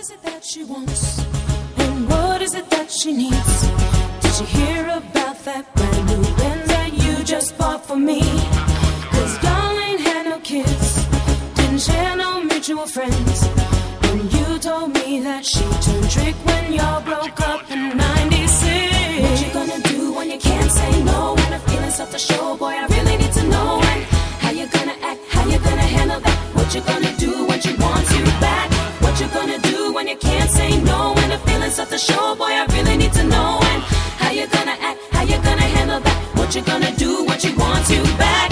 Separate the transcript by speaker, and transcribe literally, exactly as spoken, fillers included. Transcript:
Speaker 1: is it that she wants? And what is it that she needs? Did she hear about that brand new Benz that you just bought for me? Cause y'all ain't had no kids, didn't share no mutual friends. And you told me that she turned trick when y'all broke up in ninety-six. What you gonna do when you can't say no? When the feelings start to show, boy, I really need to know. And how you gonna act, how you gonna handle that? What you gonna do when she wants you back? What you gonna do when you can't say no? When the feelings start to show, boy, I really need to know. And how you gonna act, how you gonna handle that? What you gonna do when she wants you back?